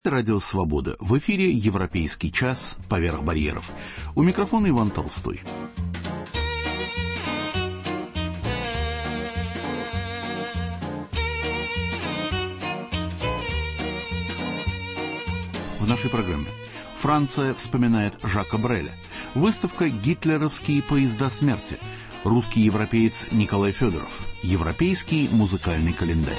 Радио «Свобода». В эфире «Европейский час. Поверх барьеров». У микрофона Иван Толстой. В нашей программе Франция вспоминает Жака Бреля. Выставка «Гитлеровские поезда смерти». Русский европеец Николай Федоров. Европейский музыкальный календарь.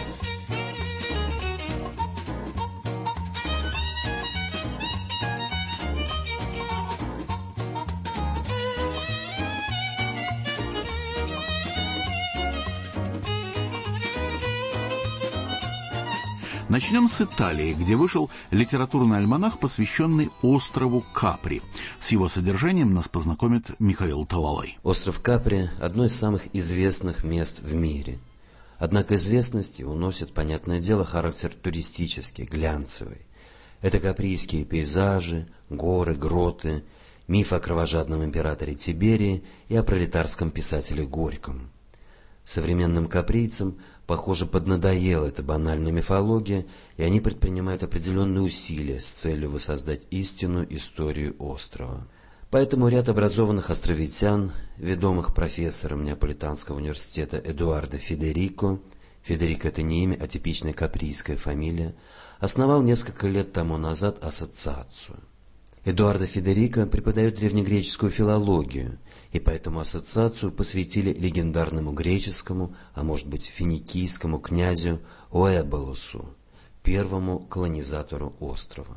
Начнем с Италии, где вышел литературный альманах, посвященный острову Капри. С его содержанием нас познакомит Михаил Талалай. Остров Капри – одно из самых известных мест в мире. Однако известность его носит, понятное дело, характер туристический, глянцевый. Это каприйские пейзажи, горы, гроты, миф о кровожадном императоре Тиберии и о пролетарском писателе Горьком. Современным каприйцам, похоже, поднадоела эта банальная мифология, и они предпринимают определенные усилия с целью воссоздать истинную историю острова. Поэтому ряд образованных островитян, ведомых профессором Неаполитанского университета Эдуардо Федерико — это не имя, а типичная каприйская фамилия — основал несколько лет тому назад ассоциацию. Эдуардо Федерико преподает древнегреческую филологию, и поэтому ассоциацию посвятили легендарному греческому, а может быть финикийскому князю Оэболусу, первому колонизатору острова.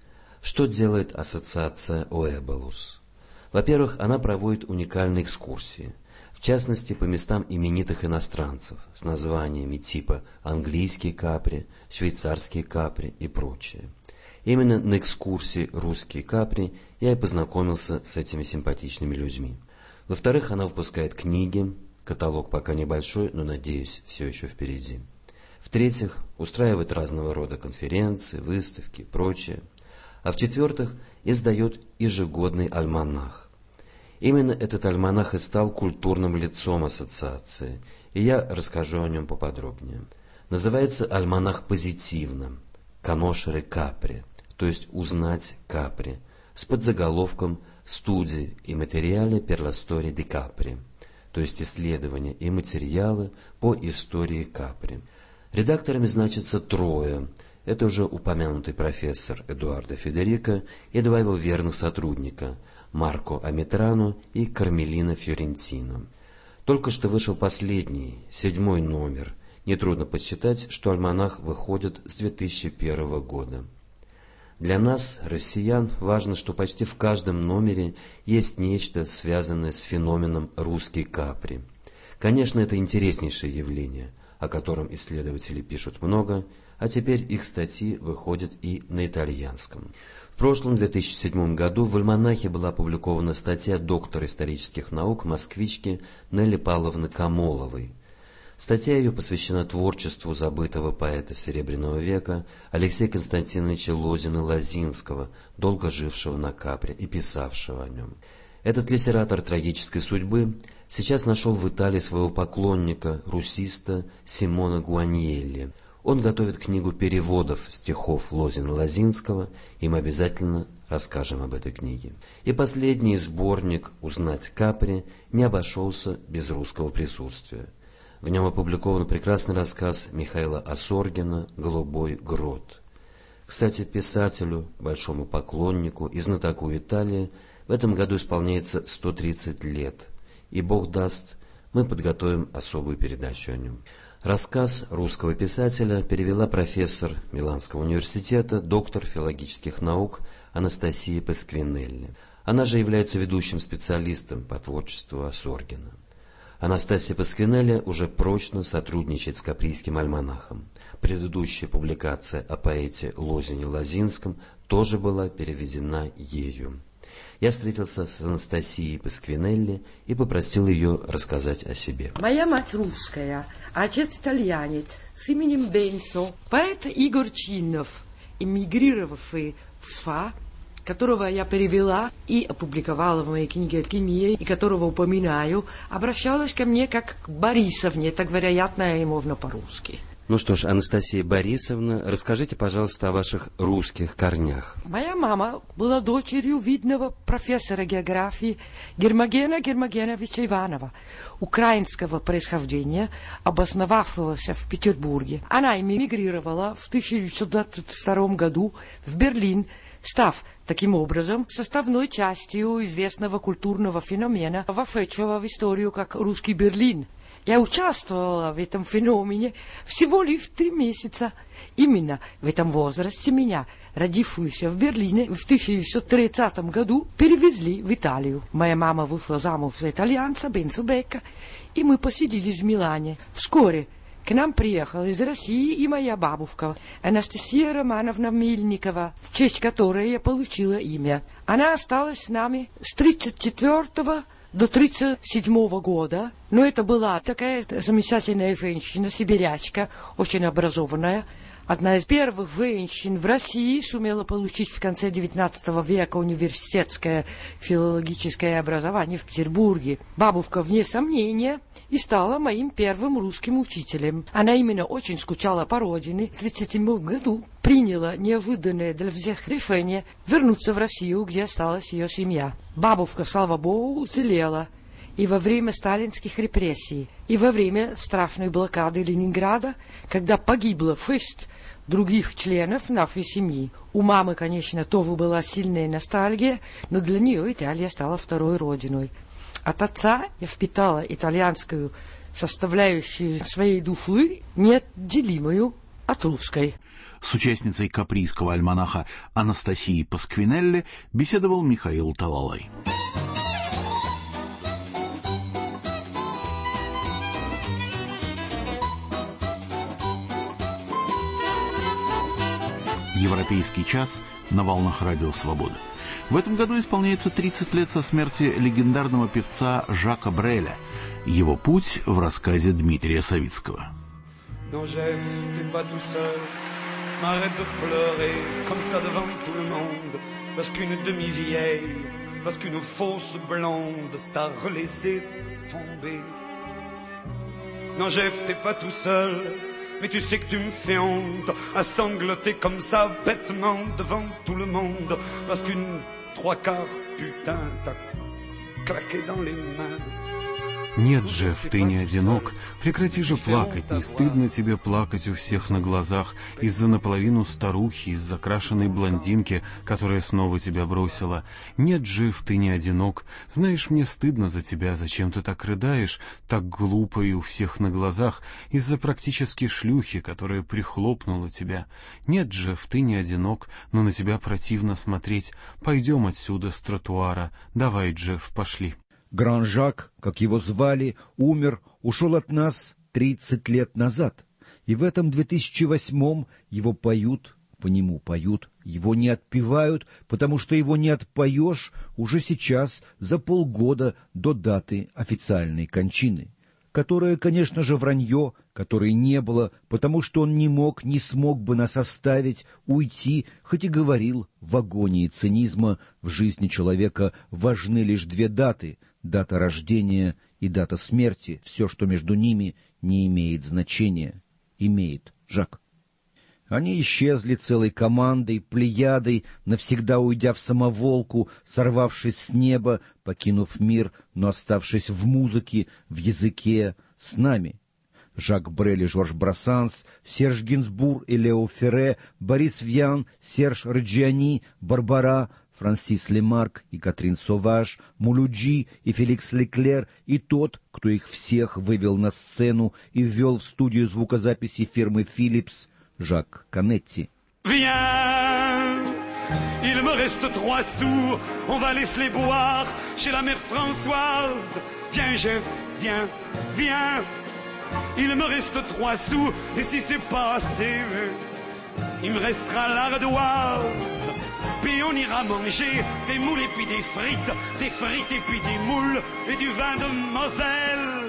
Что делает ассоциация Оэболус? Во-первых, она проводит уникальные экскурсии, в частности по местам именитых иностранцев с названиями типа английский Капри, швейцарский Капри и прочее. Именно на экскурсии «Русские Капри» я и познакомился с этими симпатичными людьми. Во-вторых, она выпускает книги, каталог пока небольшой, но, надеюсь, все еще впереди. В-третьих, устраивает разного рода конференции, выставки и прочее. А в-четвертых, издает ежегодный альманах. Именно этот альманах и стал культурным лицом ассоциации, и я расскажу о нем поподробнее. Называется альманах позитивно «Conoscere Capri», то есть «Узнать Капри», с подзаголовком «Студии и материалы per la storia di Capri», то есть исследования и материалы по истории Капри. Редакторами значится трое. Это уже упомянутый профессор Эдуардо Федерико и два его верных сотрудника Марко Аметрано и Кармелина Фьорентино. Только что вышел последний, 7-й номер. Нетрудно подсчитать, что альманах выходит с 2001 года. Для нас, россиян, важно, что почти в каждом номере есть нечто, связанное с феноменом «Русский Капри». Конечно, это интереснейшее явление, о котором исследователи пишут много, а теперь их статьи выходят и на итальянском. В прошлом 2007 году в альманахе была опубликована статья доктора исторических наук, москвички Нелли Павловны Камоловой. Статья ее посвящена творчеству забытого поэта Серебряного века Алексея Константиновича Лозина-Лозинского, долго жившего на Капри и писавшего о нем. Этот литератор трагической судьбы сейчас нашел в Италии своего поклонника, русиста Симона Гуаньелли. Он готовит книгу переводов стихов Лозина-Лозинского, и мы обязательно расскажем об этой книге. И последний сборник «Узнать Капри» не обошелся без русского присутствия. В нем опубликован прекрасный рассказ Михаила Осоргина «Голубой грот». Кстати, писателю, большому поклоннику и знатоку Италии в этом году исполняется 130 лет. И Бог даст, мы подготовим особую передачу о нем. Рассказ русского писателя перевела профессор Миланского университета, доктор филологических наук Анастасия Пасквинелли. Она же является ведущим специалистом по творчеству Осоргина. Анастасия Пасквинелли уже прочно сотрудничает с Каприйским альманахом. Предыдущая публикация о поэте Лозине-Лозинском тоже была переведена ею. Я встретился с Анастасией Пасквинелли и попросил ее рассказать о себе. Моя мать русская, отец итальянец с именем Бенцо, поэт Игорь Чинов, эмигрировавший в США, которого я перевела и опубликовала в моей книге «Алхимия», и которого упоминаю, обращалась ко мне как к Борисовне, так, вероятно, и можно по-русски. Ну что ж, Анастасия Борисовна, расскажите, пожалуйста, о ваших русских корнях. Моя мама была дочерью видного профессора географии Гермогена Гермогеновича Иванова, украинского происхождения, обосновавшегося в Петербурге. Она эмигрировала в 1922 году в Берлин, став таким образом составной частью известного культурного феномена, вошедшего в историю как «Русский Берлин». Я участвовала в этом феномене всего лишь 3 месяца. Именно в этом возрасте меня, родившуюся в Берлине, в 1930 году перевезли в Италию. Моя мама вышла замуж за итальянца Бенцо Бекка, и мы поселились в Милане. Вскоре к нам приехала из России и моя бабушка Анастасия Романовна Мельникова, в честь которой я получила имя. Она осталась с нами с 1934 до 1937 года, но это была такая замечательная женщина, сибирячка, очень образованная. Одна из первых женщин в России сумела получить в конце XIX века университетское филологическое образование в Петербурге. Бабушка, вне сомнения, и стала моим первым русским учителем. Она именно очень скучала по родине. В 1937 году приняла неожиданное для всех решение вернуться в Россию, где осталась ее семья. Бабушка, слава богу, уцелела и во время сталинских репрессий, и во время страшной блокады Ленинграда, когда погибло 6 других членов нашей семьи. У мамы, конечно, тоже была сильная ностальгия, но для нее Италия стала второй родиной. От отца я впитала итальянскую составляющую своей души, неотделимую от русской. С участницей каприйского альманаха Анастасией Пасквинелли беседовал Михаил Талалай. Европейский час на волнах Радио Свобода. В этом году исполняется 30 лет со смерти легендарного певца Жака Бреля. Его путь в рассказе Дмитрия Савицкого. Arrête de pleurer comme ça devant tout le monde, parce qu'une demi-vieille, parce qu'une fausse blonde t'a relaissé tomber. Non, Jeff, t'es pas tout seul, mais tu sais que tu me fais honte à sangloter comme ça bêtement devant tout le monde, parce qu'une 3/4 putain t'a claqué dans les mains. Нет, Джефф, ты не одинок. Прекрати же плакать, не стыдно тебе плакать у всех на глазах из-за наполовину старухи, из-за крашеной блондинки, которая снова тебя бросила. Нет, Джефф, ты не одинок. Знаешь, мне стыдно за тебя, зачем ты так рыдаешь, так глупо и у всех на глазах, из-за практически шлюхи, которая прихлопнула тебя. Нет, Джефф, ты не одинок, но на тебя противно смотреть. Пойдем отсюда с тротуара. Давай, Джефф, пошли. Гран-Жак, как его звали, умер, ушел от нас 30 лет назад. И в этом 2008-м его поют, по нему поют, его не отпевают, потому что его не отпоешь уже сейчас, за полгода до даты официальной кончины. Которое, конечно же, вранье, которой не было, потому что он не мог, не смог бы нас оставить, уйти, хоть и говорил, в агонии цинизма в жизни человека важны лишь 2 даты — дата рождения и дата смерти. Все, что между ними, не имеет значения. Имеет Жак. Они исчезли целой командой, плеядой, навсегда уйдя в самоволку, сорвавшись с неба, покинув мир, но оставшись в музыке, в языке, с нами. Жак Брель и Жорж Брассанс, Серж Гинзбур и Лео Ферре, Борис Вьян, Серж Реджиани, Барбара, Франсис Лемарк и Катрин Соваж, Мулуджи и Феликс Леклер, и тот, кто их всех вывел на сцену и ввел в студию звукозаписи фирмы «Филлипс», Жак Канетти. Viens, il me reste 3 sous, on va laisser les boire chez la mère Françoise. Viens, Jeff, viens, viens, il me reste 3 sous, et si c'est pas assez, il me restera l'ardoise. Puis on ira manger des moules et puis des frites et puis des moules et du vin de Moselle.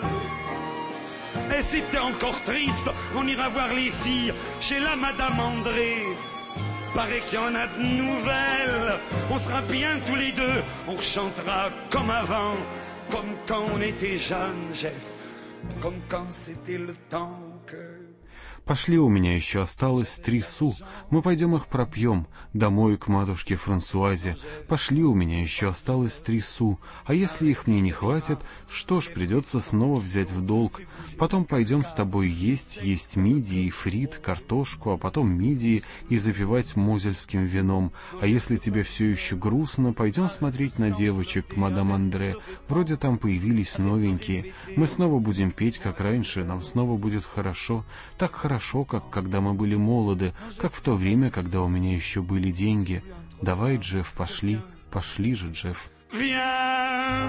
Et si t'es encore triste, on ira voir les filles chez la Madame André. Paraît qu'il y en a de nouvelles. On sera bien tous les deux, on chantera comme avant, comme quand on était jeunes, Jeff, comme quand c'était le temps que... Пошли, у меня еще осталось 3 су. Мы пойдем их пропьем. Домой к матушке Франсуазе. Пошли, у меня еще осталось 3 су. А если их мне не хватит, что ж, придется снова взять в долг. Потом пойдем с тобой есть мидии, фрит, картошку, а потом мидии и запивать мозельским вином. А если тебе все еще грустно, пойдем смотреть на девочек, мадам Андре. Вроде там появились новенькие. Мы снова будем петь, как раньше, нам снова будет хорошо. Так хорошо, как когда мы были молоды, как в то время, когда у меня еще были деньги. Давай, Джефф, пошли. Пошли же, Джефф. Viens,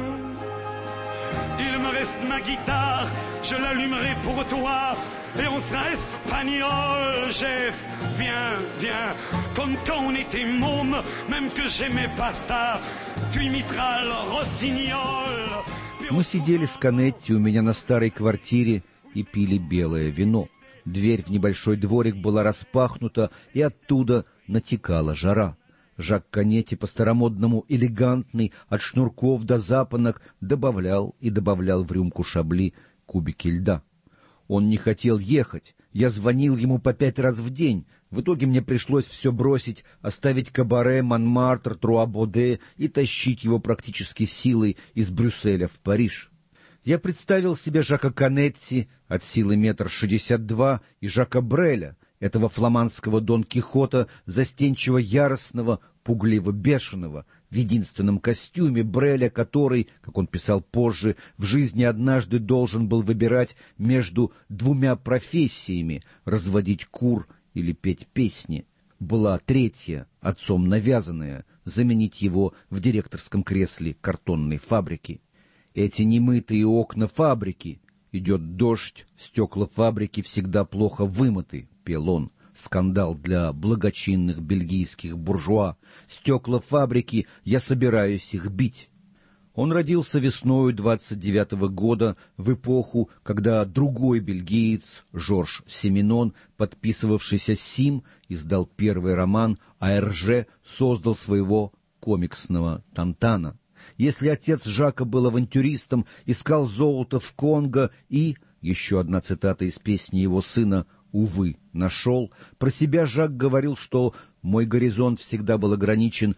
il me reste ma guitare, je l'allumerai pour toi, et on sera espagnol, Jeff. Viens, viens, comme quand on était môme, même que j'aimais pas ça, tu imiteras le rossignol. Мы сидели с Канетти у меня на старой квартире и пили белое вино. Дверь в небольшой дворик была распахнута, и оттуда натекала жара. Жак Канетти, по-старомодному элегантный, от шнурков до запонок, добавлял и добавлял в рюмку Шабли кубики льда. Он не хотел ехать. Я звонил ему по 5 раз в день. В итоге мне пришлось все бросить, оставить кабаре, Монмартр, Труа-Боде и тащить его практически силой из Брюсселя в Париж. Я представил себе Жака Канетти от силы 1,62 м и Жака Бреля, этого фламандского Дон Кихота, застенчиво яростного, пугливо бешеного, в единственном костюме Бреля, который, как он писал позже, в жизни однажды должен был выбирать между 2 профессиями — разводить кур или петь песни. Была третья, отцом навязанная, заменить его в директорском кресле картонной фабрики. Эти немытые окна фабрики. Идет дождь, стекла фабрики всегда плохо вымыты, пел он. Скандал для благочинных бельгийских буржуа. Стекла фабрики, я собираюсь их бить. Он родился весною 29-го года, в эпоху, когда другой бельгиец, Жорж Семенон, подписывавшийся Сим, издал первый роман, а Эрже создал своего комиксного Тантана. Если отец Жака был авантюристом, искал золото в Конго и, еще одна цитата из песни его сына, увы, нашел, про себя Жак говорил, что «мой горизонт всегда был ограничен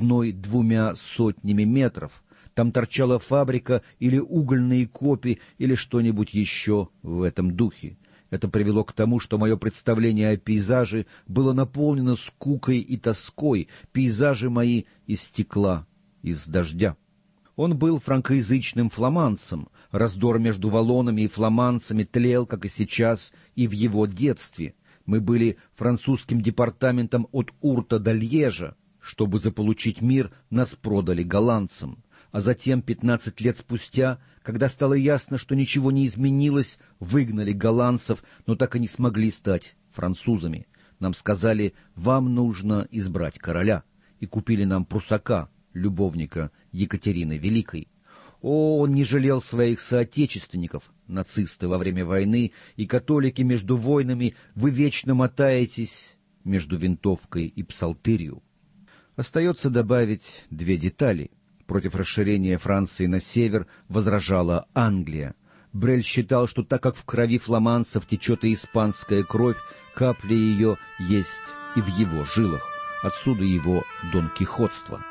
1-2 сотнями метров». Там торчала фабрика или угольные копи или что-нибудь еще в этом духе. Это привело к тому, что мое представление о пейзаже было наполнено скукой и тоской, пейзажи мои из стекла, из дождя. Он был франкоязычным фламандцем. Раздор между валлонами и фламандцами тлел, как и сейчас, и в его детстве. Мы были французским департаментом от Урта до Льежа. Чтобы заполучить мир, нас продали голландцам. А затем, 15 лет спустя, когда стало ясно, что ничего не изменилось, выгнали голландцев, но так и не смогли стать французами. Нам сказали: вам нужно избрать короля, и купили нам прусака, любовника Екатерины Великой. О, он не жалел своих соотечественников, нацисты во время войны и католики между войнами, вы вечно мотаетесь между винтовкой и псалтырью. Остается добавить 2 детали. Против расширения Франции на север возражала Англия. Брель считал, что так как в крови фламандцев течет и испанская кровь, капля ее есть и в его жилах. Отсюда его донкихотство.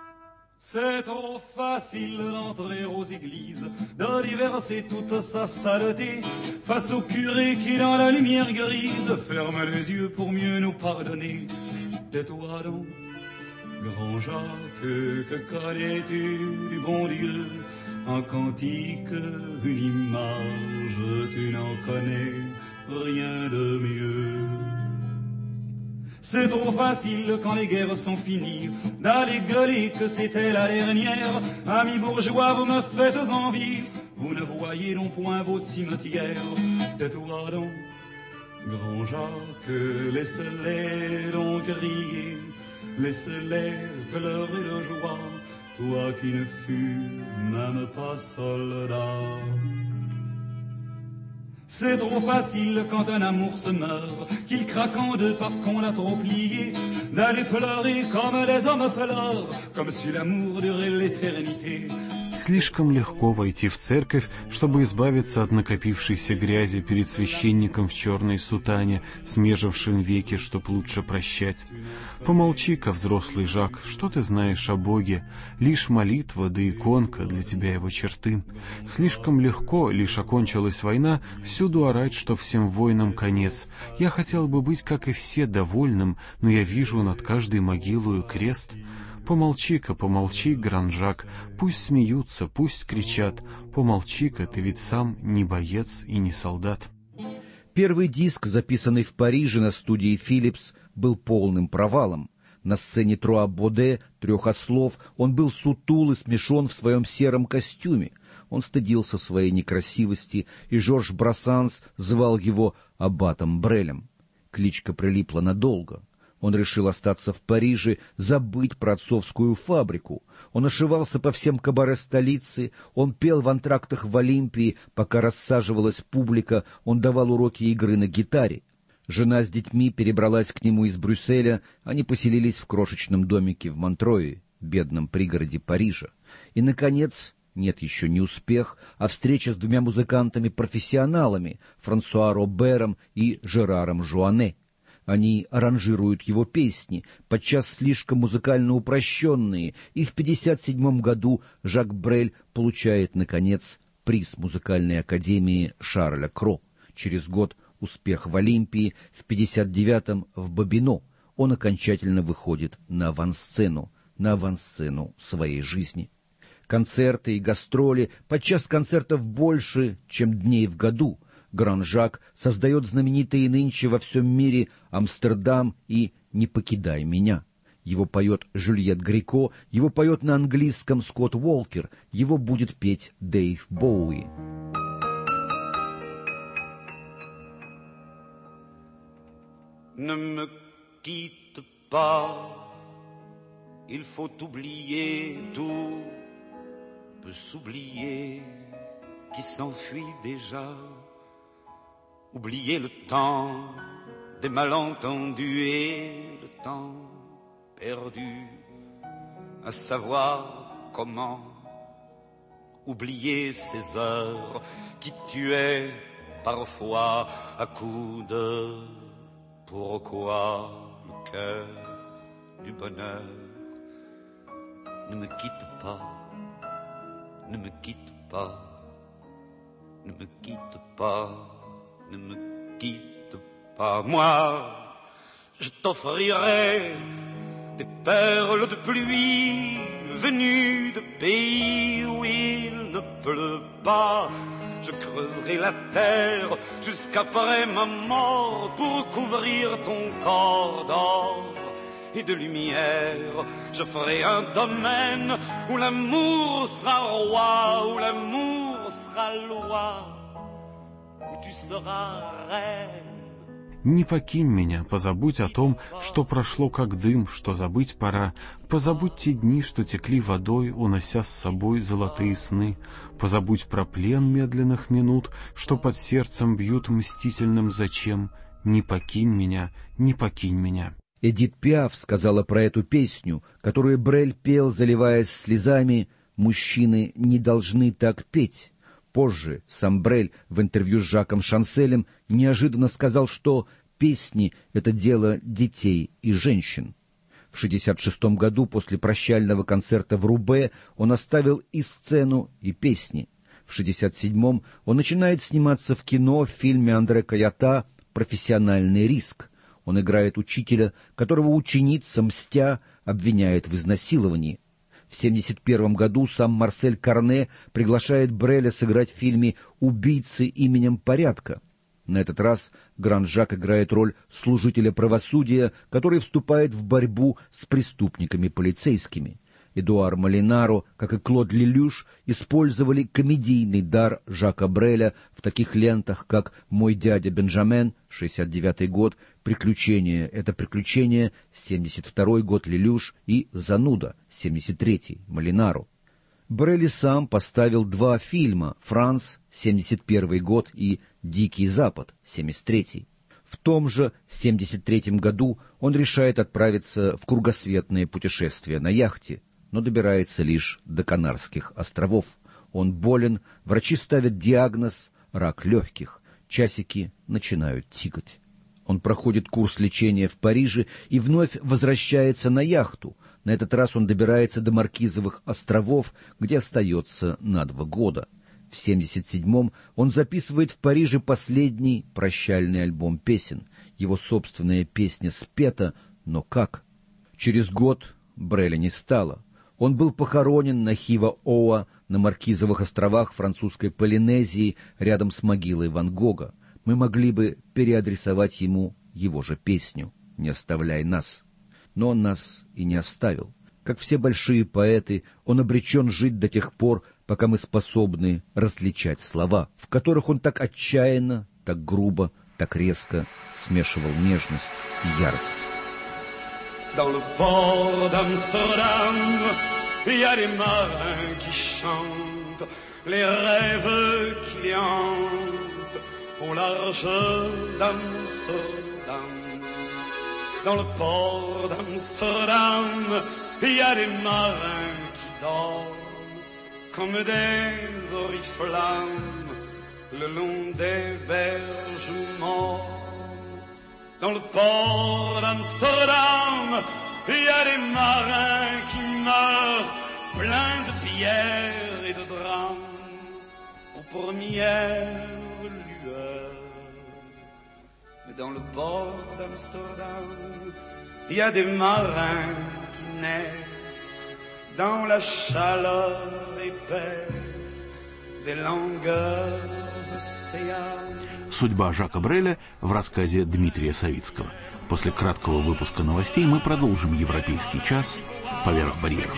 C'est trop facile d'entrer aux églises, de déverser toute sa saleté face au curé qui dans la lumière grise ferme les yeux pour mieux nous pardonner. Tais-toi donc, grand Jacques, que connais-tu du bon Dieu? Un cantique, une image, tu n'en connais rien de mieux. C'est trop facile quand les guerres sont finies d'aller gueuler que c'était la dernière. Amis bourgeois, vous me faites envie, vous ne voyez non point vos cimetières. Tais-toi donc, grand Jacques, laisse-les donc crier, laisse-les pleurer de joie, toi qui ne fus même pas soldat. C'est trop facile quand un amour se meurt, qu'il craque en deux parce qu'on l'a trop plié, d'aller pleurer comme les hommes pleurent, comme si l'amour durait l'éternité. Слишком легко войти в церковь, чтобы избавиться от накопившейся грязи перед священником в черной сутане, смежившим веки, чтоб лучше прощать. Помолчи-ка, взрослый Жак, что ты знаешь о Боге? Лишь молитва да иконка для тебя его черты. Слишком легко, лишь окончилась война, всюду орать, что всем войнам конец. Я хотел бы быть, как и все, довольным, но я вижу над каждой могилою крест. Помолчи-ка, помолчи, Гран-Жак, пусть смеются, пусть кричат. Помолчи-ка, ты ведь сам не боец и не солдат. Первый диск, записанный в Париже на студии Philips, был полным провалом. На сцене Труа Боде «Трех ослов» он был сутул и смешон в своем сером костюме. Он стыдился своей некрасивости, и Жорж Брассанс звал его аббатом Брелем. Кличка прилипла надолго. Он решил остаться в Париже, забыть про отцовскую фабрику. Он ошивался по всем кабаре столицы, он пел в антрактах в Олимпии, пока рассаживалась публика, он давал уроки игры на гитаре. Жена с детьми перебралась к нему из Брюсселя, они поселились в крошечном домике в Монтрое, бедном пригороде Парижа. И, наконец, нет, еще не успех, а встреча с двумя музыкантами-профессионалами, Франсуа Робером и Жераром Жуане. Они аранжируют его песни, подчас слишком музыкально упрощенные, и в 1957 году Жак Брель получает, наконец, приз музыкальной академии Шарля Кро. Через год успех в Олимпии, в 1959-м в Бобино. Он окончательно выходит на авансцену своей жизни. Концерты и гастроли, подчас концертов больше, чем дней в году. Гран-Жак создает знаменитые нынче во всем мире «Амстердам» и «Не покидай меня». Его поет Жюльет Греко, его поет на английском Скотт Уолкер, его будет петь Дэйв Боуи. Ne me quitte pas, il faut oublier, tout peut s'oublier qui s'enfuit déjà. Oublier le temps des malentendus et le temps perdu, à savoir comment oublier ces heures qui tuaient parfois à coups de pourquoi le cœur du bonheur. Ne me quitte pas, ne me quitte pas, ne me quitte pas. Ne me quitte pas, moi, je t'offrirai des perles de pluie venues de pays où il ne pleut pas. Je creuserai la terre jusqu'après ma mort pour couvrir ton corps d'or et de lumière. Je ferai un domaine où l'amour sera roi, où l'amour sera loi. Не покинь меня, позабудь о том, что прошло как дым, что забыть пора. Позабудь те дни, что текли водой, унося с собой золотые сны. Позабудь про плен медленных минут, что под сердцем бьют мстительным зачем. Не покинь меня, не покинь меня. Эдит Пиаф сказала про эту песню, которую Брель пел, заливаясь слезами: «Мужчины не должны так петь». Позже сам Брель в интервью с Жаком Шанселем неожиданно сказал, что песни — это дело детей и женщин. В 1966 году после прощального концерта в Рубе он оставил и сцену, и песни. В 1967 он начинает сниматься в кино в фильме Андре Кайата «Профессиональный риск». Он играет учителя, которого ученица, мстя, обвиняет в изнасиловании. В 1971 году сам Марсель Карне приглашает Бреля сыграть в фильме «Убийцы именем порядка». На этот раз Гран-Жак играет роль служителя правосудия, который вступает в борьбу с преступниками-полицейскими. Эдуар Молинаро, как и Клод Лелюш, использовали комедийный дар Жака Бреля в таких лентах, как «Мой дядя Бенджамен», 1969 год, «Приключения — это приключение», 1972 год Лелюш и «Зануда», 1973 Молинаро. Брель сам поставил два фильма «Франц», 1971 год, и «Дикий Запад», 1973. В том же 1973 году он решает отправиться в кругосветное путешествие на яхте. но добирается лишь до Канарских островов. Он болен, врачи ставят диагноз «рак легких», часики начинают тикать. Он проходит курс лечения в Париже и вновь возвращается на яхту. На этот раз он добирается до Маркизовых островов, где остается на 2 года. В 1977-м он записывает в Париже последний прощальный альбом песен. Его собственная песня спета, но как? Через год Бреля не стало. Он был похоронен на Хива-Оа на Маркизовых островах французской Полинезии рядом с могилой Ван Гога. Мы могли бы переадресовать ему его же песню «Не оставляй нас». Но он нас и не оставил. Как все большие поэты, он обречен жить до тех пор, пока мы способны различать слова, в которых он так отчаянно, так грубо, так резко смешивал нежность и ярость. Dans le port d'Amsterdam, il y a des marins qui chantent les rêves qui les hantent au large d'Amsterdam. Dans le port d'Amsterdam, il y a des marins qui dorment comme des oriflammes le long des berges mortes. Dans le port d'Amsterdam, il y a des marins qui meurent pleins de pierres et de drames aux premières lueurs. Mais dans le port d'Amsterdam, il y a des marins qui naissent dans la chaleur épaisse des longueurs océanes. Судьба Жака Бреля в рассказе Дмитрия Савицкого. После краткого выпуска новостей мы продолжим «Европейский час» поверх барьеров.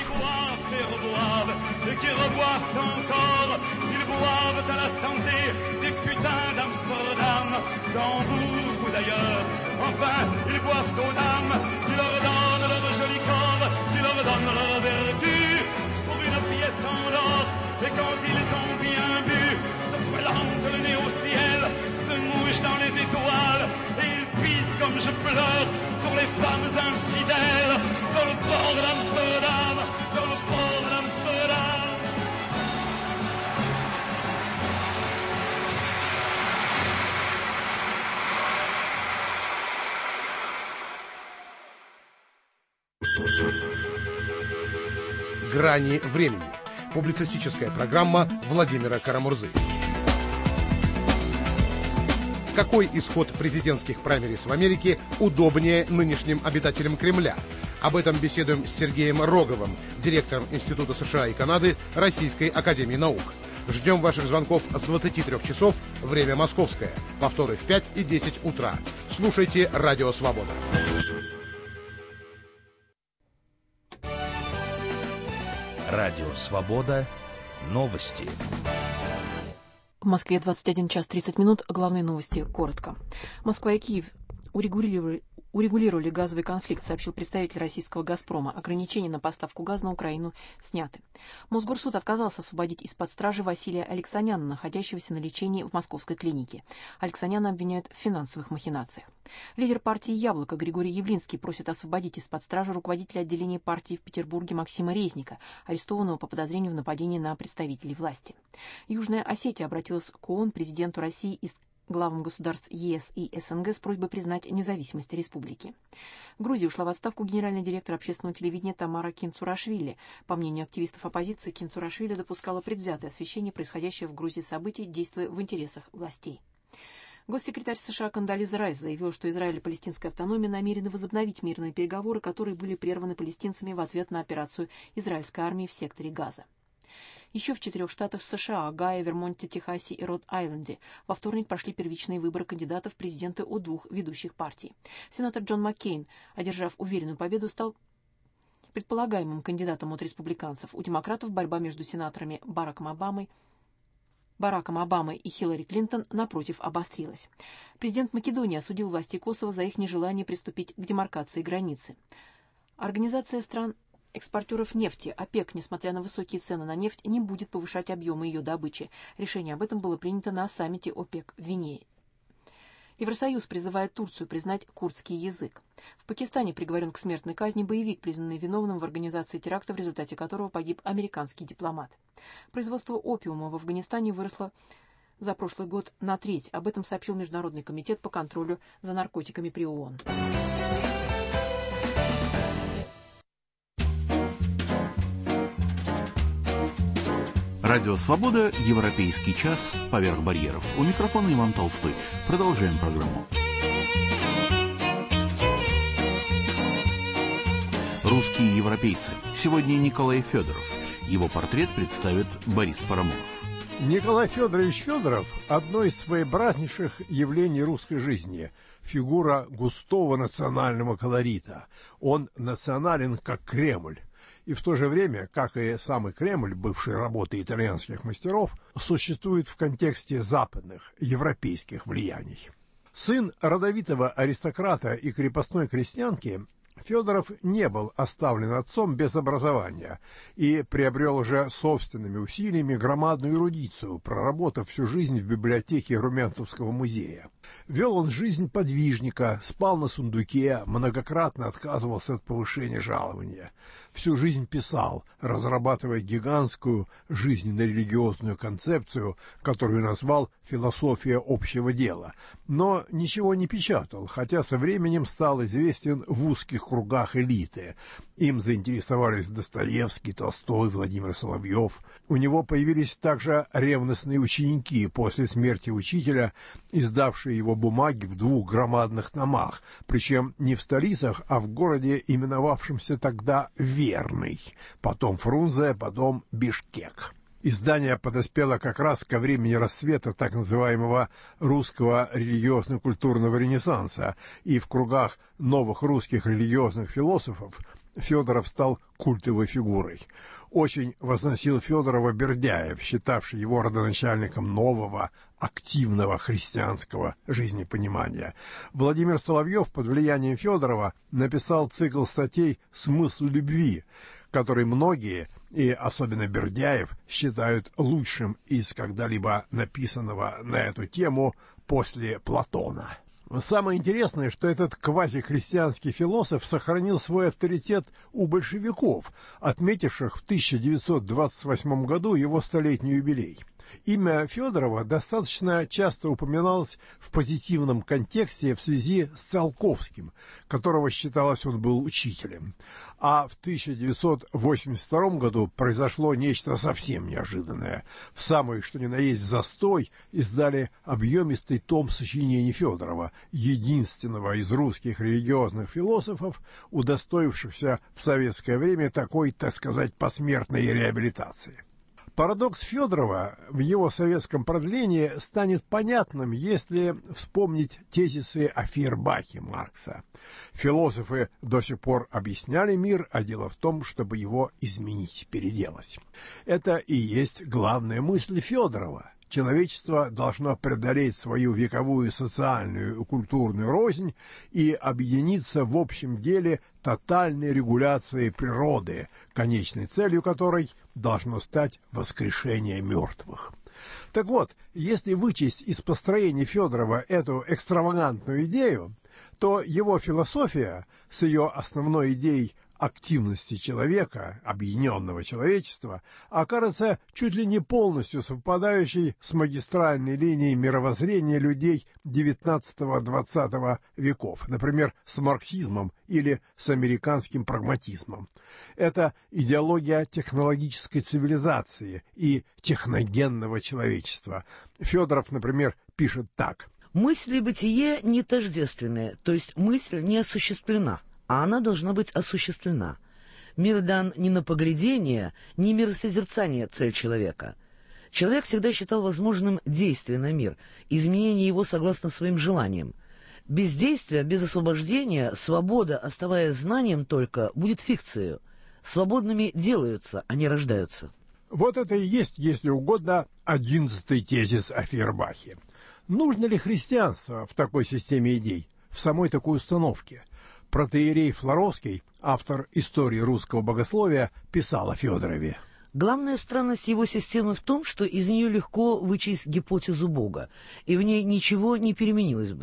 Et quand ils ont bien bu, se plantent le nez au ciel, se mouchent dans les étoiles, et ils pissent comme je pleure sur les femmes infidèles, dans le port d'Amsterdam, dans le port d'Amsterdam. «Грани времени». Публицистическая программа Владимира Карамурзы. Какой исход президентских праймериз в Америке удобнее нынешним обитателям Кремля? Об этом беседуем с Сергеем Роговым, директором Института США и Канады Российской академии наук. Ждем ваших звонков с 23 часов, время московское. Повторы в 5 и 10 утра. Слушайте «Радио Свобода». Радио «Свобода». Новости. В Москве 21 час 30 минут. Главные новости коротко. Москва и Киев урегулировали газовый конфликт, сообщил представитель российского «Газпрома». Ограничения на поставку газа на Украину сняты. Мосгорсуд отказался освободить из-под стражи Василия Алексаняна, находящегося на лечении в московской клинике. Алексаняна обвиняют в финансовых махинациях. Лидер партии «Яблоко» Григорий Явлинский просит освободить из-под стражи руководителя отделения партии в Петербурге Максима Резника, арестованного по подозрению в нападении на представителей власти. Южная Осетия обратилась к ООН, президенту России и главам государств ЕС и СНГ с просьбой признать независимость республики. В Грузии ушла в отставку генеральный директор общественного телевидения Тамара Кинцурашвили. По мнению активистов оппозиции, Кинцурашвили допускала предвзятое освещение происходящего в Грузии событий, действуя в интересах властей. Госсекретарь США Кондолиза Райс заявил, что Израиль и палестинская автономия намерены возобновить мирные переговоры, которые были прерваны палестинцами в ответ на операцию израильской армии в секторе Газа. Еще в 4 штатах США – Огайо, Вермонте, Техасе и Род-Айленде – во вторник прошли первичные выборы кандидатов в президенты от 2 ведущих партий. Сенатор Джон Маккейн, одержав уверенную победу, стал предполагаемым кандидатом от республиканцев. У демократов борьба между сенаторами Бараком Обамой и Хиллари Клинтон, напротив, обострилась. Президент Македонии осудил власти Косово за их нежелание приступить к демаркации границы. Организация стран-экспортеров нефти ОПЕК, несмотря на высокие цены на нефть, не будет повышать объемы ее добычи. Решение об этом было принято на саммите ОПЕК в Вене. Евросоюз призывает Турцию признать курдский язык. В Пакистане приговорен к смертной казни боевик, признанный виновным в организации теракта, в результате которого погиб американский дипломат. Производство опиума в Афганистане выросло за прошлый год на треть. Об этом сообщил Международный комитет по контролю за наркотиками при ООН. Радио «Свобода», Европейский час, поверх барьеров. У микрофона Иван Толстой. Продолжаем программу. Русские европейцы. Сегодня Николай Федоров. Его портрет представит Борис Парамонов. Николай Федорович Федоров – одно из своеобразнейших явлений русской жизни. Фигура густого национального колорита. Он национален, как Кремль. И в то же время, как и самый Кремль, бывший работой итальянских мастеров, существует в контексте западных, европейских влияний. Сын родовитого аристократа и крепостной крестьянки, Федоров не был оставлен отцом без образования и приобрел уже собственными усилиями громадную эрудицию, проработав всю жизнь в библиотеке Румянцевского музея. Вел он жизнь подвижника, спал на сундуке, многократно отказывался от повышения жалования. Всю жизнь писал, разрабатывая гигантскую жизненно-религиозную концепцию, которую назвал «философия общего дела», но ничего не печатал, хотя со временем стал известен в узких кругах элиты. Им заинтересовались Достоевский, Толстой, Владимир Соловьев. У него появились также ревностные ученики после смерти учителя, издавшие его бумаги в 2 громадных томах, причем не в столицах, а в городе, именовавшемся тогда Верный, потом Фрунзе, потом Бишкек. Издание подоспело как раз ко времени расцвета так называемого русского религиозно-культурного ренессанса, и в кругах новых русских религиозных философов Федоров стал культовой фигурой. Очень возносил Федорова Бердяев, считавший его родоначальником нового, активного христианского жизнепонимания. Владимир Соловьев под влиянием Федорова написал цикл статей «Смысл любви», который многие, и особенно Бердяев, считают лучшим из когда-либо написанного на эту тему после Платона. Самое интересное, что этот квазихристианский философ сохранил свой авторитет у большевиков, отметивших в 1928 году его столетний юбилей. Имя Федорова достаточно часто упоминалось в позитивном контексте в связи с Циолковским, которого считалось он был учителем. А в 1982 году произошло нечто совсем неожиданное. В самый что ни на есть застой издали объемистый том сочинений Федорова, единственного из русских религиозных философов, удостоившихся в советское время такой, так сказать, посмертной реабилитации. Парадокс Федорова в его советском продлении станет понятным, если вспомнить тезисы о Фейербахе Маркса. Философы до сих пор объясняли мир, а дело в том, чтобы его изменить, переделать. Это и есть главная мысль Федорова. Человечество должно преодолеть свою вековую социальную и культурную рознь и объединиться в общем деле тотальной регуляции природы, конечной целью которой должно стать воскрешение мертвых. Так вот, если вычесть из построения Федорова эту экстравагантную идею, то его философия с ее основной идеей активности человека, объединенного человечества, окажется чуть ли не полностью совпадающей с магистральной линией мировоззрения людей XIX-XX веков, например, с марксизмом или с американским прагматизмом. Это идеология технологической цивилизации и техногенного человечества. Федоров, например, пишет так. «Мысль и бытие не тождественные, то есть мысль не осуществлена, а она должна быть осуществлена. Мир дан не на поглядение, не миросозерцание цель человека. Человек всегда считал возможным действие на мир, изменение его согласно своим желаниям. Без действия, без освобождения, свобода, оставаясь знанием только, будет фикцией. Свободными делаются, а не рождаются». Вот это и есть, если угодно, 11-й тезис о Фейербахе. Нужно ли христианство в такой системе идей, в самой такой установке? Протоиерей Флоровский, автор истории русского богословия, писал о Федорове. Главная странность его системы в том, что из нее легко вычесть гипотезу Бога, и в ней ничего не переменилось бы.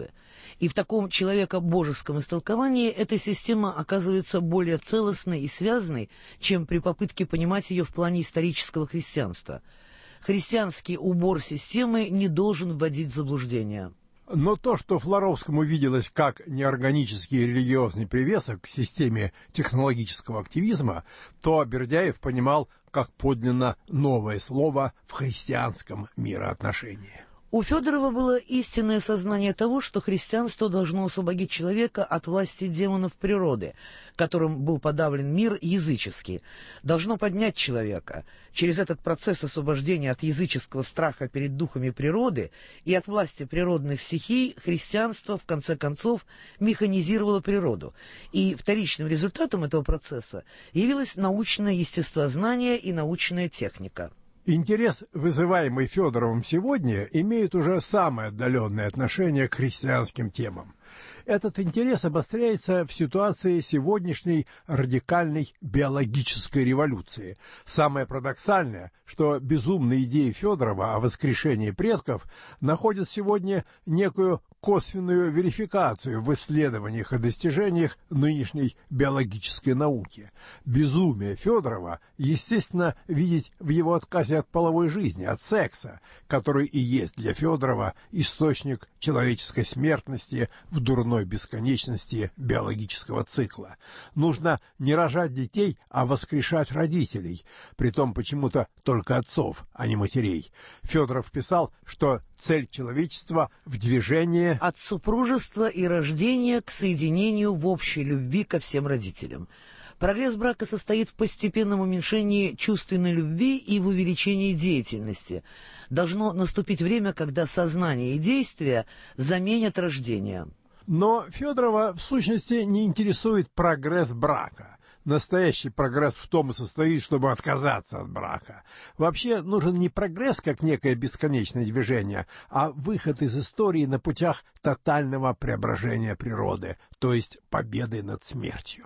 И в таком человекобожеском истолковании эта система оказывается более целостной и связанной, чем при попытке понимать ее в плане исторического христианства. Христианский убор системы не должен вводить в заблуждение. Но то, что Флоровскому виделось как неорганический религиозный привесок к системе технологического активизма, то Бердяев понимал как подлинно новое слово в христианском мироотношении. У Федорова было истинное сознание того, что христианство должно освободить человека от власти демонов природы, которым был подавлен мир языческий, должно поднять человека. Через этот процесс освобождения от языческого страха перед духами природы и от власти природных стихий христианство, в конце концов, механизировало природу. И вторичным результатом этого процесса явилось научное естествознание и научная техника. Интерес, вызываемый Федоровым сегодня, имеет уже самое отдаленное отношение к христианским темам. Этот интерес обостряется в ситуации сегодняшней радикальной биологической революции. Самое парадоксальное, что безумные идеи Федорова о воскрешении предков находят сегодня некую косвенную верификацию в исследованиях и достижениях нынешней биологической науки. Безумие Федорова, естественно, видеть в его отказе от половой жизни, от секса, который и есть для Федорова источник человеческой смертности в дурной бесконечности биологического цикла. Нужно не рожать детей, а воскрешать родителей, притом почему-то только отцов, а не матерей. Федоров писал, что цель человечества в движении от супружества и рождения к соединению в общей любви ко всем родителям. Прогресс брака состоит в постепенном уменьшении чувственной любви и в увеличении деятельности. Должно наступить время, когда сознание и действия заменят рождение. Но Федорова в сущности не интересует прогресс брака. Настоящий прогресс в том и состоит, чтобы отказаться от брака. Вообще нужен не прогресс как некое бесконечное движение, а выход из истории на путях тотального преображения природы, то есть победы над смертью.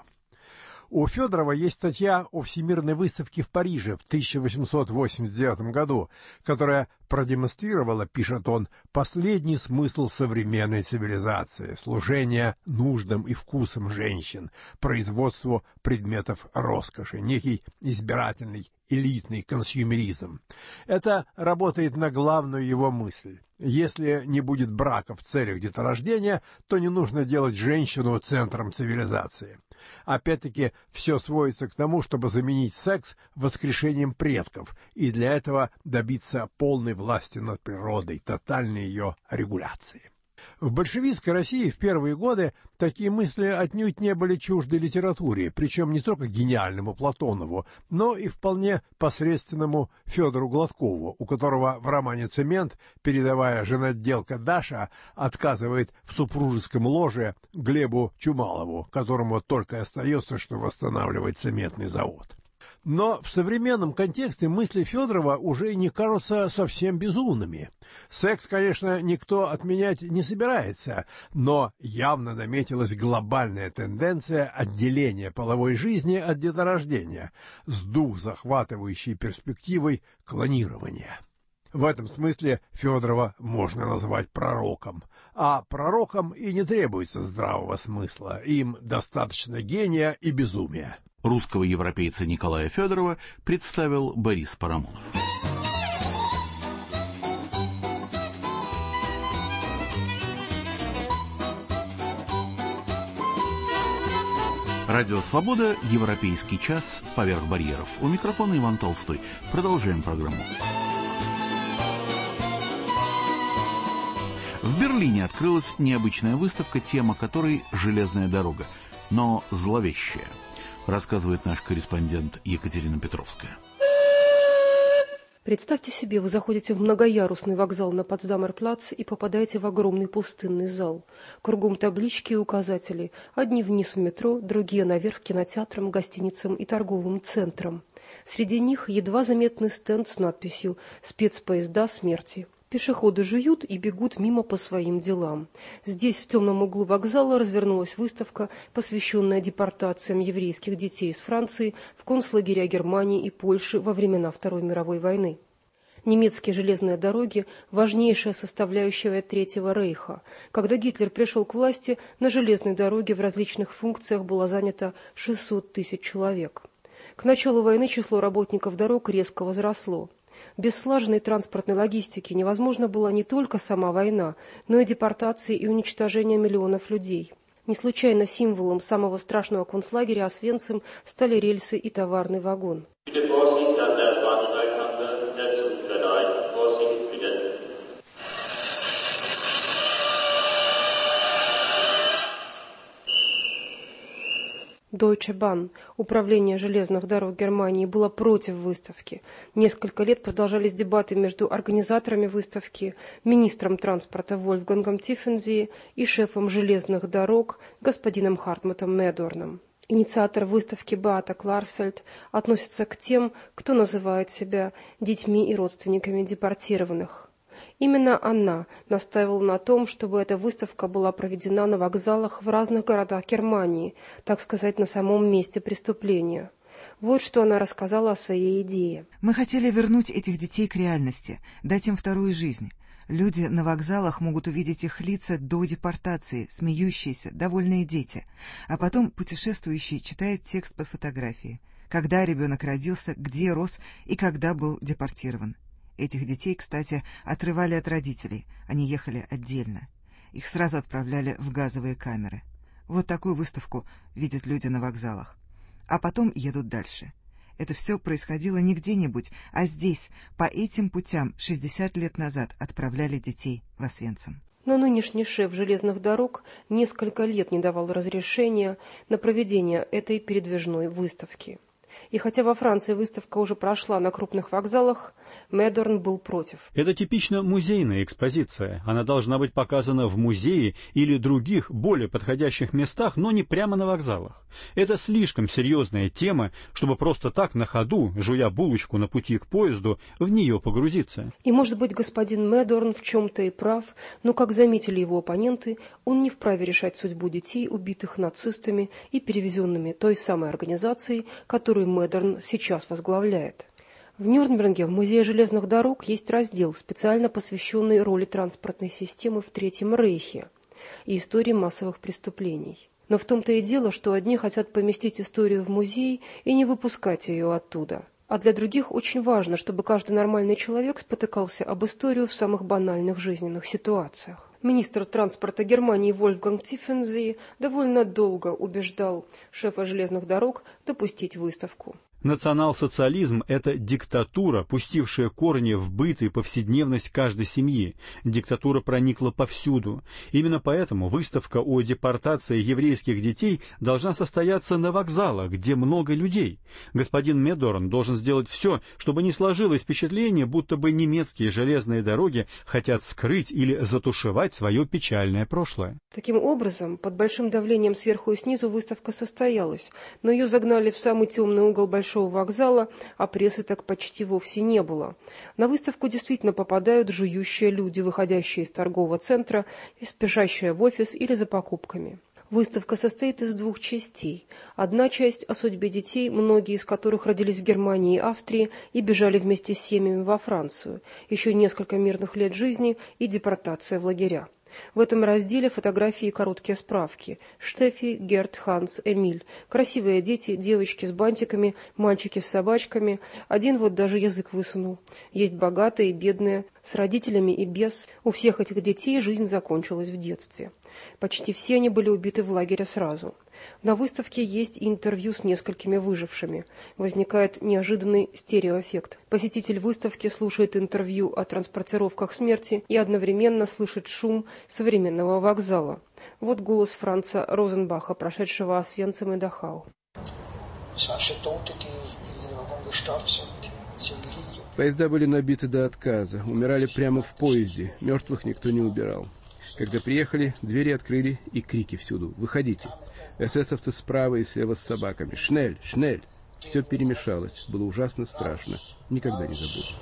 У Федорова есть статья о Всемирной выставке в Париже в 1889 году, которая продемонстрировала, пишет он, последний смысл современной цивилизации, служение нуждам и вкусам женщин, производству предметов роскоши, некий избирательный элитный консюмеризм. Это работает на главную его мысль. Если не будет брака в целях деторождения, то не нужно делать женщину центром цивилизации. Опять-таки, все сводится к тому, чтобы заменить секс воскрешением предков, и для этого добиться полной власти над природой, тотальной ее регуляции. В большевистской России в первые годы такие мысли отнюдь не были чужды литературе, причем не только гениальному Платонову, но и вполне посредственному Федору Гладкову, у которого в романе «Цемент» передовая женотделка Даша отказывает в супружеском ложе Глебу Чумалову, которому только и остается, что восстанавливать цементный завод. Но в современном контексте мысли Федорова уже и не кажутся совсем безумными. Секс, конечно, никто отменять не собирается, но явно наметилась глобальная тенденция отделения половой жизни от деторождения с дух захватывающей перспективой клонирования. В этом смысле Федорова можно назвать пророком. А пророкам и не требуется здравого смысла, им достаточно гения и безумия. Русского европейца Николая Федорова представил Борис Парамонов. Радио «Свобода», «Европейский час», «Поверх барьеров». У микрофона Иван Толстой. Продолжаем программу. В Берлине открылась необычная выставка, тема которой «Железная дорога», но зловещая. Рассказывает наш корреспондент Екатерина Петровская. Представьте себе, вы заходите в многоярусный вокзал на Потсдамер-плац и попадаете в огромный пустынный зал. Кругом таблички и указатели. Одни вниз в метро, другие наверх к кинотеатрам, гостиницам и торговым центрам. Среди них едва заметный стенд с надписью «Спецпоезда смерти». Пешеходы жуют и бегут мимо по своим делам. Здесь, в темном углу вокзала, развернулась выставка, посвященная депортациям еврейских детей из Франции в концлагеря Германии и Польши во времена Второй мировой войны. Немецкие железные дороги – важнейшая составляющая Третьего рейха. Когда Гитлер пришел к власти, на железной дороге в различных функциях было занято 600 тысяч человек. К началу войны число работников дорог резко возросло. Без слаженной транспортной логистики невозможна была не только сама война, но и депортация и уничтожение миллионов людей. Не случайно символом самого страшного концлагеря Освенцим стали рельсы и товарный вагон. Deutsche Bahn, управление железных дорог Германии, было против выставки. Несколько лет продолжались дебаты между организаторами выставки, министром транспорта Вольфгангом Тиффензи и шефом железных дорог господином Хартмутом Медорном. Инициатор выставки Беата Кларсфельд относится к тем, кто называет себя детьми и родственниками депортированных. Именно она настаивала на том, чтобы эта выставка была проведена на вокзалах в разных городах Германии, так сказать, на самом месте преступления. Вот что она рассказала о своей идее. Мы хотели вернуть этих детей к реальности, дать им вторую жизнь. Люди на вокзалах могут увидеть их лица до депортации, смеющиеся, довольные дети, а потом путешествующий читает текст под фотографией. Когда ребенок родился, где рос и когда был депортирован. Этих детей, кстати, отрывали от родителей, они ехали отдельно. Их сразу отправляли в газовые камеры. Вот такую выставку видят люди на вокзалах. А потом едут дальше. Это все происходило не где-нибудь, а здесь, по этим путям 60 лет назад отправляли детей в Освенцим. Но нынешний шеф железных дорог несколько лет не давал разрешения на проведение этой передвижной выставки. И хотя во Франции выставка уже прошла на крупных вокзалах, Медорн был против. Это типично музейная экспозиция. Она должна быть показана в музее или других, более подходящих местах, но не прямо на вокзалах. Это слишком серьезная тема, чтобы просто так на ходу, жуя булочку на пути к поезду, в нее погрузиться. И, может быть, господин Медорн в чем-то и прав, но, как заметили его оппоненты, он не вправе решать судьбу детей, убитых нацистами и перевезенными той самой организацией, которую Медорн сейчас возглавляет. В Нюрнберге в Музее железных дорог есть раздел, специально посвященный роли транспортной системы в Третьем рейхе и истории массовых преступлений. Но в том-то и дело, что одни хотят поместить историю в музей и не выпускать ее оттуда. А для других очень важно, чтобы каждый нормальный человек спотыкался об историю в самых банальных жизненных ситуациях. Министр транспорта Германии Вольфганг Тиффензи довольно долго убеждал шефа железных дорог допустить выставку. Национал-социализм – это диктатура, пустившая корни в быт и повседневность каждой семьи. Диктатура проникла повсюду. Именно поэтому выставка о депортации еврейских детей должна состояться на вокзалах, где много людей. Господин Медорн должен сделать все, чтобы не сложилось впечатление, будто бы немецкие железные дороги хотят скрыть или затушевать свое печальное прошлое. Таким образом, под большим давлением сверху и снизу выставка состоялась, но ее загнали в самый темный угол большого вокзала, а прессы так почти вовсе не было. На выставку действительно попадают жующие люди, выходящие из торгового центра и спешащие в офис или за покупками. Выставка состоит из двух частей. Одна часть о судьбе детей, многие из которых родились в Германии и Австрии и бежали вместе с семьями во Францию. Еще несколько мирных лет жизни и депортация в лагеря. В этом разделе фотографии и короткие справки. Штефи, Герт, Ханс, Эмиль. Красивые дети, девочки с бантиками, мальчики с собачками. Один вот даже язык высунул. Есть богатые и бедные, с родителями и без. У всех этих детей жизнь закончилась в детстве. Почти все они были убиты в лагере сразу. На выставке есть и интервью с несколькими выжившими. Возникает неожиданный стереоэффект. Посетитель выставки слушает интервью о транспортировках смерти и одновременно слышит шум современного вокзала. Вот голос Франца Розенбаха, прошедшего Освенцим и Дахау. Поезда были набиты до отказа, умирали прямо в поезде, мертвых никто не убирал. Когда приехали, двери открыли и крики всюду: «Выходите!» Эсэсовцы справа и слева с собаками: «Шнель! Шнель!» Все перемешалось, было ужасно страшно, никогда не забуду.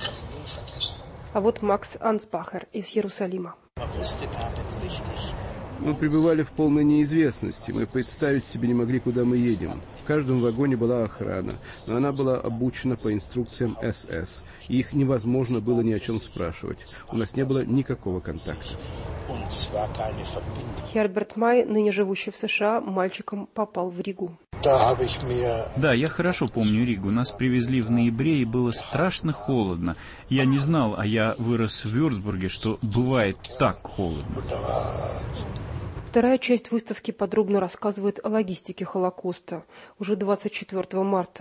А вот Макс Ансбахер из Иерусалима. Мы пребывали в полной неизвестности. Мы представить себе не могли, куда мы едем. В каждом вагоне была охрана, но она была обучена по инструкциям СС, и их невозможно было ни о чем спрашивать. У нас не было никакого контакта. Херберт Май, ныне живущий в США, мальчиком попал в Ригу. Да, я хорошо помню Ригу. Нас привезли в ноябре, и было страшно холодно. Я не знал, а я вырос в Вюрцбурге, что бывает так холодно. Вторая часть выставки подробно рассказывает о логистике Холокоста. Уже 24 марта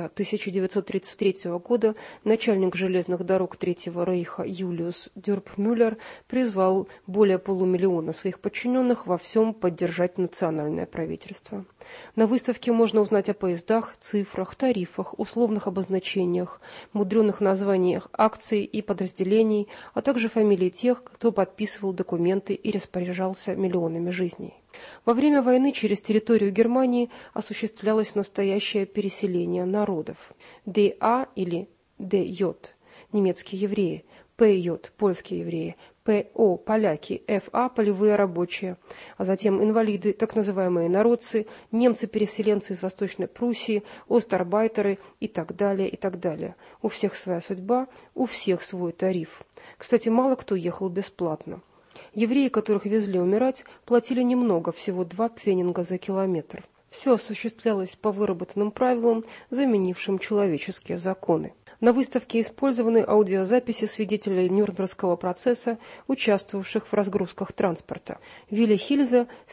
1933 года начальник железных дорог Третьего Рейха Юлиус Дюрпмюллер призвал более полумиллиона своих подчиненных во всем поддержать национальное правительство. На выставке можно узнать о поездах, цифрах, тарифах, условных обозначениях, мудреных названиях акций и подразделений, а также фамилии тех, кто подписывал документы и распоряжался миллионами жизней. Во время войны через территорию Германии осуществлялось настоящее переселение народов. ДА или ДЙ – немецкие евреи, ПЙ – польские евреи, ПО – поляки, ФА – полевые рабочие, а затем инвалиды, так называемые народцы, немцы-переселенцы из Восточной Пруссии, остарбайтеры и так далее, и так далее. У всех своя судьба, у всех свой тариф. Кстати, мало кто ехал бесплатно. Евреи, которых везли умирать, платили немного, всего 2 пфенинга за километр. Все осуществлялось по выработанным правилам, заменившим человеческие законы. На выставке использованы аудиозаписи свидетелей Нюрнбергского процесса, участвовавших в разгрузках транспорта. Вилли Хильзе с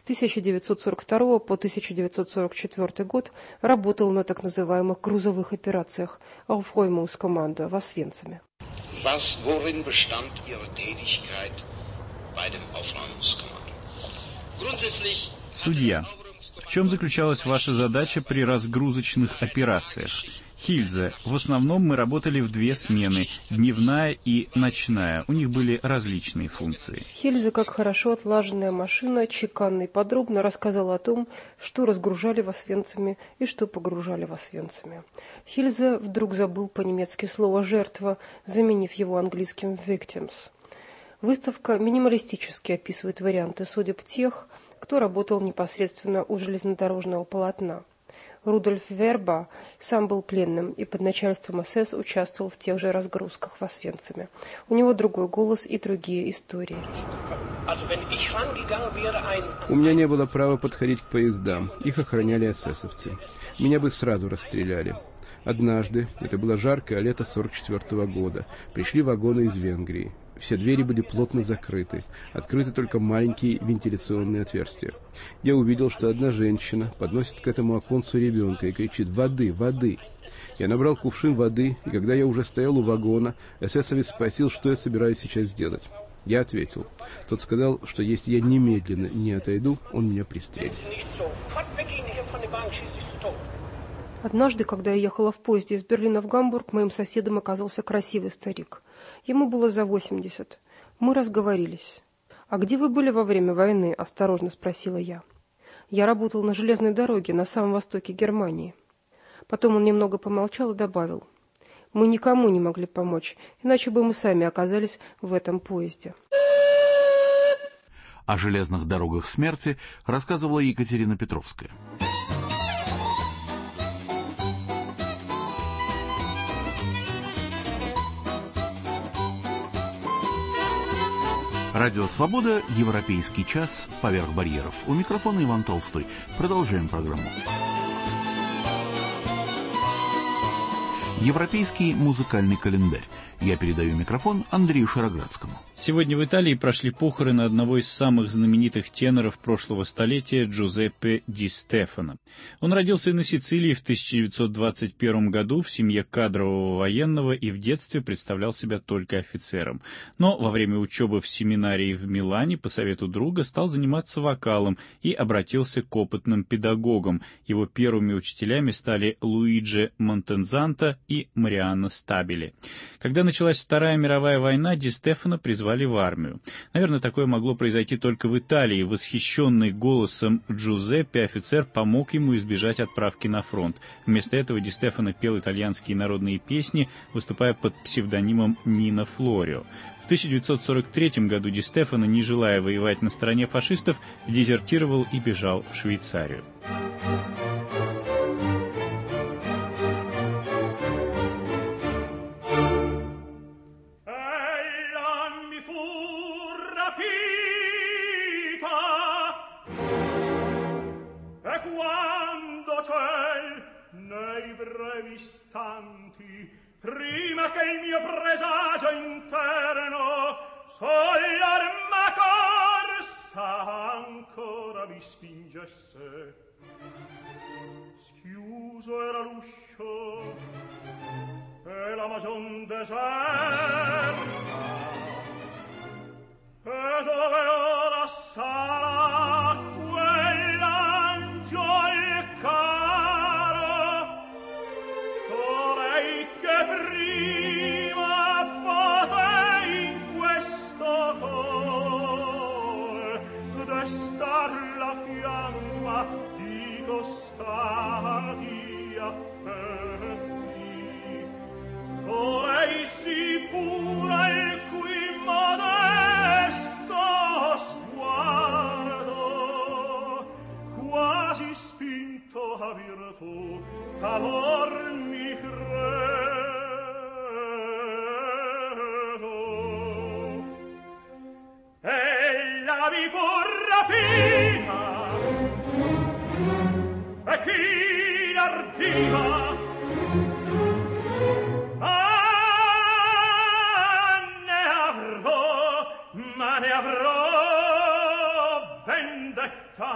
1942 по 1944 год работал на так называемых грузовых операциях Aufräumungskommando в Освенциме. Worin bestand Ihre Tätigkeit bei dem Aufräumungskommando? Grundsätzlich. Судья, в чем заключалась ваша задача при разгрузочных операциях? Хильзе, в основном мы работали в 2 смены, дневная и ночная. У них были различные функции. Хильзе, как хорошо отлаженная машина, чеканно и подробно рассказал о том, что разгружали в Освенциме и что погружали в Освенциме. Хильзе вдруг забыл по-немецки слово «жертва», заменив его английским «victims». Выставка минималистически описывает варианты судеб тех, кто работал непосредственно у железнодорожного полотна. Рудольф Верба сам был пленным и под начальством СС участвовал в тех же разгрузках в Освенциме. У него другой голос и другие истории. У меня не было права подходить к поездам. Их охраняли эсэсовцы. Меня бы сразу расстреляли. Однажды, это было жаркое лето 1944 года, пришли вагоны из Венгрии. Все двери были плотно закрыты, открыты только маленькие вентиляционные отверстия. Я увидел, что одна женщина подносит к этому оконцу ребенка и кричит «Воды! Воды!». Я набрал кувшин воды, и когда я уже стоял у вагона, эсэсовец спросил, что я собираюсь сейчас сделать. Я ответил. Тот сказал, что если я немедленно не отойду, он меня пристрелит. Однажды, когда я ехала в поезде из Берлина в Гамбург, моим соседом оказался красивый старик. Ему было за 80. Мы разговорились. «А где вы были во время войны?» – осторожно спросила я. «Я работал на железной дороге на самом востоке Германии». Потом он немного помолчал и добавил. «Мы никому не могли помочь, иначе бы мы сами оказались в этом поезде». О железных дорогах смерти рассказывала Екатерина Петровская. Радио «Свобода», Европейский час, поверх барьеров. У микрофона Иван Толстой. Продолжаем программу. Европейский музыкальный календарь. Я передаю микрофон Андрею Шароградскому. Сегодня в Италии прошли похороны одного из самых знаменитых теноров прошлого столетия Джузеппе Ди Стефано. Он родился на Сицилии в 1921 году в семье кадрового военного и в детстве представлял себя только офицером. Но во время учебы в семинарии в Милане по совету друга стал заниматься вокалом и обратился к опытным педагогам. Его первыми учителями стали Луиджи Монтензанто и и Марианна Стабили. Когда началась Вторая мировая война, Ди Стефано призвали в армию. Наверное, такое могло произойти только в Италии. Восхищенный голосом Джузеппе офицер помог ему избежать отправки на фронт. Вместо этого Ди Стефано пел итальянские народные песни, выступая под псевдонимом Нино Флорио. В 1943 году Ди Стефано, не желая воевать на стороне фашистов, дезертировал и бежал в Швейцарию. Prima che il mio presagio interno sull'arma corsa ancora mi spingesse, schiuso era l'uscio e la magion deserta, e dove ora sarà quell'angiol caro, colei che prima potei in questo cuore destar la fiamma di costati affetti, colei si pura il cui modesto sguardo quasi spinto a virtù talor mi credo. Ella mi fu rapita e chi l'ardiva ma ne avrò vendetta.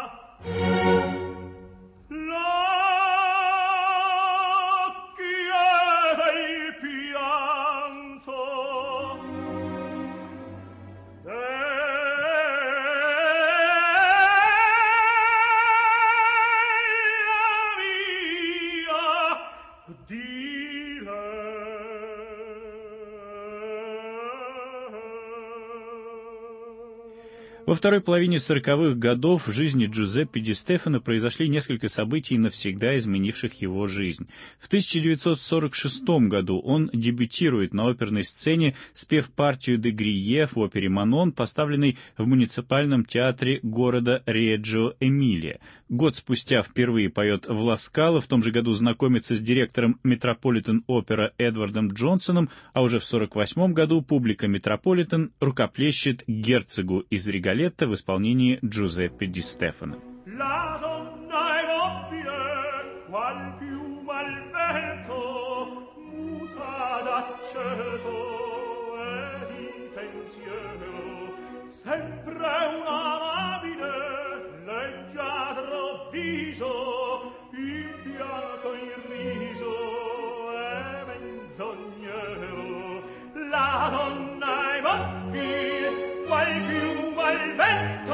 Во второй половине 40-х годов в жизни Джузеппе Ди Стефано произошли несколько событий, навсегда изменивших его жизнь. В 1946 году он дебютирует на оперной сцене, спев партию де Грие в опере «Манон», поставленной в муниципальном театре города Реджио Эмилия. Год спустя впервые поет в Ла Скала, в том же году знакомится с директором Метрополитен-опера Эдвардом Джонсоном, а уже в 1948 году публика Метрополитен рукоплещет герцогу из Риголетто в исполнении Джузеппе Ди Стефано. La donna è nobile, qual piuma al vento, muta d'aceto ed in pensiero, sempre un amabile, leggiadro viso, impianto in riso e menzognero. La donna è nobile, qual piuma al vento,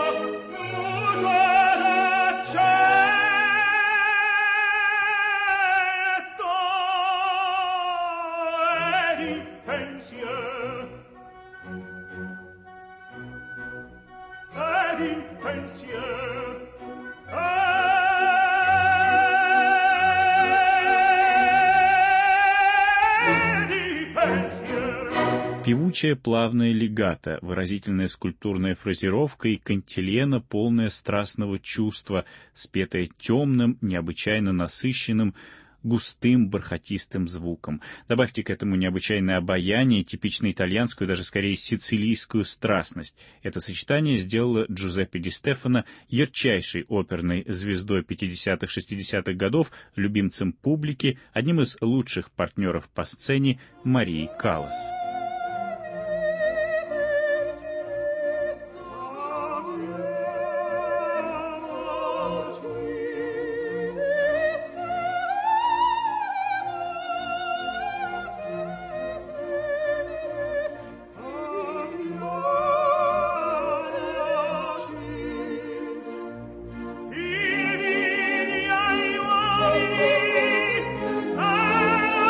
muta d'aceto ed in pensiero, ed in pensiero, ed in pensiero. Певучая плавная легато, выразительная скульптурная фразировка и кантилена, полная страстного чувства, спетая темным, необычайно насыщенным, густым бархатистым звуком. Добавьте к этому необычайное обаяние, типично итальянскую, даже скорее сицилийскую страстность. Это сочетание сделало Джузеппе Ди Стефано ярчайшей оперной звездой 50-60-х годов, любимцем публики, одним из лучших партнеров по сцене Марии Каллас. Sana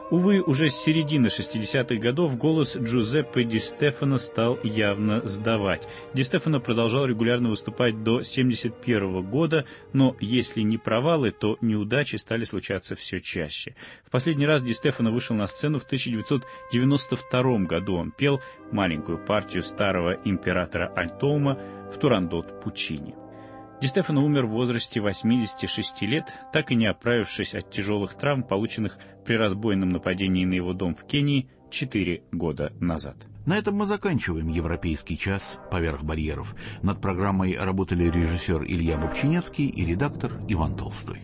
Увы, уже с середины 60-х годов голос Джузеппе Ди Стефано стал явно сдавать. Ди Стефано продолжал регулярно выступать до 1971 года, но если не провалы, то неудачи стали случаться все чаще. В последний раз Ди Стефано вышел на сцену в 1992 году. Он пел маленькую партию старого императора Альтоума в «Турандот» Пуччини. Ди Стефано умер в возрасте 86 лет, так и не оправившись от тяжелых травм, полученных при разбойном нападении на его дом в Кении 4 года назад. На этом мы заканчиваем «Европейский час. Поверх барьеров». Над программой работали режиссер Илья Бобчиневский и редактор Иван Толстой.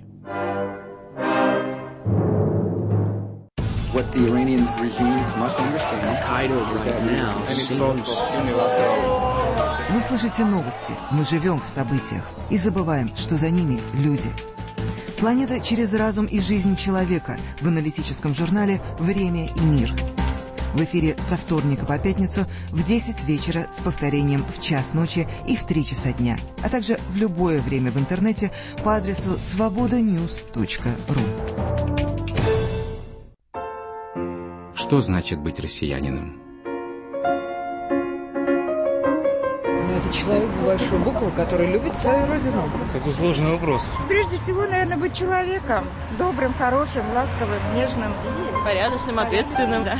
What the Iranian regime must understand, Qaeda right now seems... Вы слышите новости, мы живем в событиях и забываем, что за ними люди. Планета через разум и жизнь человека в аналитическом журнале «Время и мир». В эфире со вторника по пятницу в 10 вечера с повторением в час ночи и в 3 часа дня, а также в любое время в интернете по адресу svobodanews.ru. Что значит быть россиянином? Это человек с большой буквы, который любит свою родину. Какой сложный вопрос. Прежде всего, наверное, быть человеком. Добрым, хорошим, ласковым, нежным. И порядочным, ответственным. Да.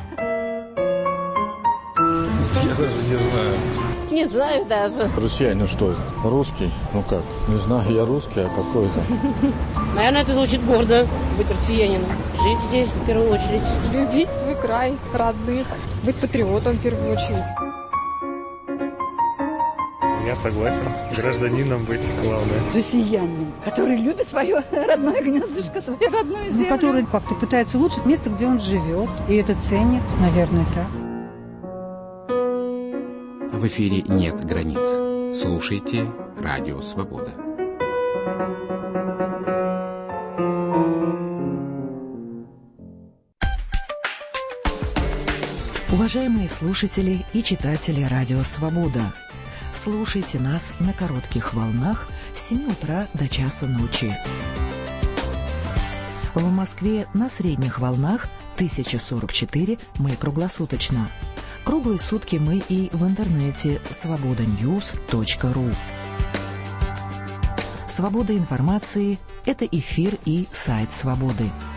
Я даже не знаю. Не знаю даже. Россиянин что это? Русский? Ну как? Не знаю, я русский, а какой это? Наверное, это звучит гордо, быть россиянином. Жить здесь в первую очередь. Любить свой край, родных. Быть патриотом в первую очередь. Я согласен. Гражданином быть главное. Россиянин, который любит свое родное гнездышко, свою родную землю. Который как-то пытается улучшить место, где он живет. И это ценит, наверное, так. В эфире нет границ. Слушайте Радио Свобода. Уважаемые слушатели и читатели Радио Свобода, слушайте нас на коротких волнах с 7 утра до часу ночи. В Москве на средних волнах 1044 мы круглосуточно. Круглые сутки мы и в интернете svobodanews.ru. Свобода информации – это эфир и сайт Свободы.